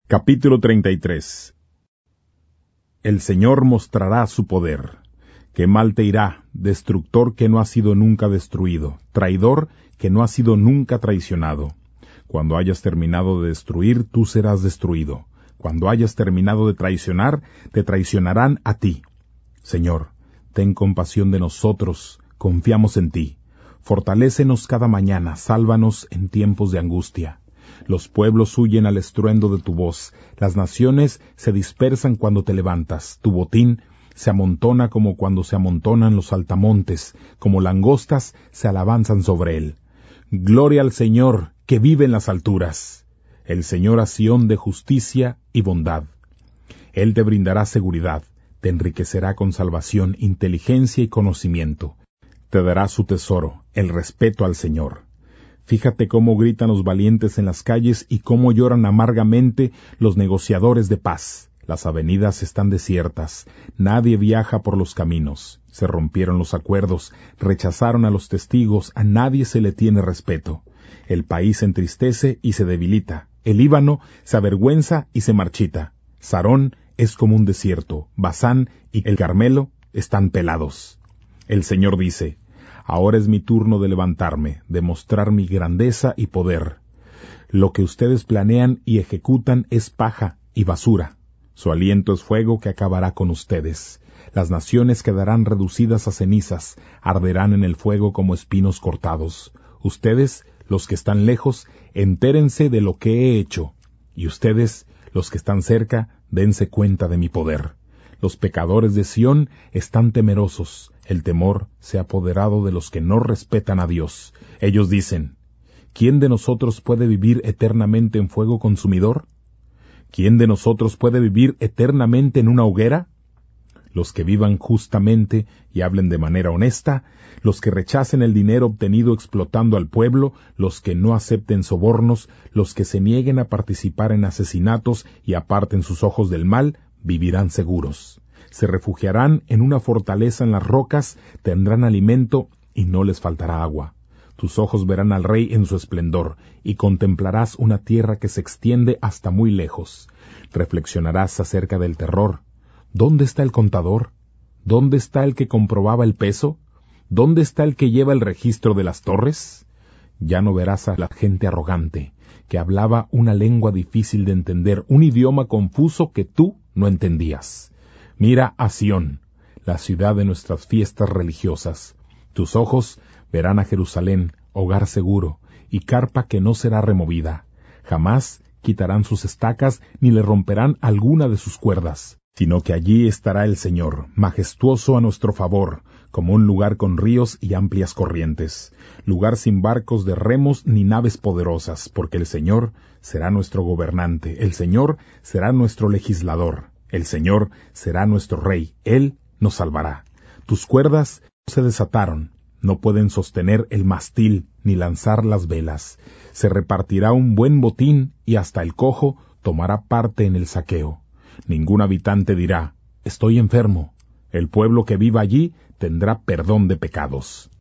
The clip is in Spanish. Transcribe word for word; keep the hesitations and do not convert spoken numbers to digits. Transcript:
Capítulo treinta y tres. El Señor mostrará su poder. Qué mal te irá, destructor que no ha sido nunca destruido, traidor que no ha sido nunca traicionado. Cuando hayas terminado de destruir, tú serás destruido. Cuando hayas terminado de traicionar, te traicionarán a ti. Señor, ten compasión de nosotros, confiamos en ti. Fortalécenos cada mañana, sálvanos en tiempos de angustia. Los pueblos huyen al estruendo de tu voz, las naciones se dispersan cuando te levantas, tu botín se amontona como cuando se amontonan los altamontes, como langostas se alabanzan sobre él. Gloria al Señor, que vive en las alturas. El Señor a Sión de justicia y bondad. Él te brindará seguridad, te enriquecerá con salvación, inteligencia y conocimiento. Te dará su tesoro, el respeto al Señor. Fíjate cómo gritan los valientes en las calles y cómo lloran amargamente los negociadores de paz. Las avenidas están desiertas, nadie viaja por los caminos. Se rompieron los acuerdos, rechazaron a los testigos, a nadie se le tiene respeto. El país se entristece y se debilita. El Líbano se avergüenza y se marchita. Sarón es como un desierto. Basán y el Carmelo están pelados. El Señor dice: ahora es mi turno de levantarme, de mostrar mi grandeza y poder. Lo que ustedes planean y ejecutan es paja y basura. Su aliento es fuego que acabará con ustedes. Las naciones quedarán reducidas a cenizas, arderán en el fuego como espinos cortados. Ustedes, los que están lejos, entérense de lo que he hecho. Y ustedes, los que están cerca, dense cuenta de mi poder. Los pecadores de Sión están temerosos. El temor se ha apoderado de los que no respetan a Dios. Ellos dicen: ¿quién de nosotros puede vivir eternamente en fuego consumidor? ¿Quién de nosotros puede vivir eternamente en una hoguera? Los que vivan justamente y hablen de manera honesta, los que rechacen el dinero obtenido explotando al pueblo, los que no acepten sobornos, los que se nieguen a participar en asesinatos y aparten sus ojos del mal, vivirán seguros. Se refugiarán en una fortaleza en las rocas, tendrán alimento y no les faltará agua. Tus ojos verán al Rey en su esplendor, y contemplarás una tierra que se extiende hasta muy lejos. Reflexionarás acerca del terror. ¿Dónde está el contador? ¿Dónde está el que comprobaba el peso? ¿Dónde está el que lleva el registro de las torres? Ya no verás a la gente arrogante, que hablaba una lengua difícil de entender, un idioma confuso que tú no entendías. Mira a Sión, la ciudad de nuestras fiestas religiosas. Tus ojos verán a Jerusalén, hogar seguro, y carpa que no será removida. Jamás quitarán sus estacas ni le romperán alguna de sus cuerdas, sino que allí estará el Señor, majestuoso a nuestro favor, como un lugar con ríos y amplias corrientes, lugar sin barcos de remos ni naves poderosas, porque el Señor será nuestro gobernante, el Señor será nuestro legislador. El Señor será nuestro Rey, Él nos salvará. Tus cuerdas se desataron, no pueden sostener el mastil ni lanzar las velas. Se repartirá un buen botín y hasta el cojo tomará parte en el saqueo. Ningún habitante dirá: estoy enfermo. El pueblo que viva allí tendrá perdón de pecados.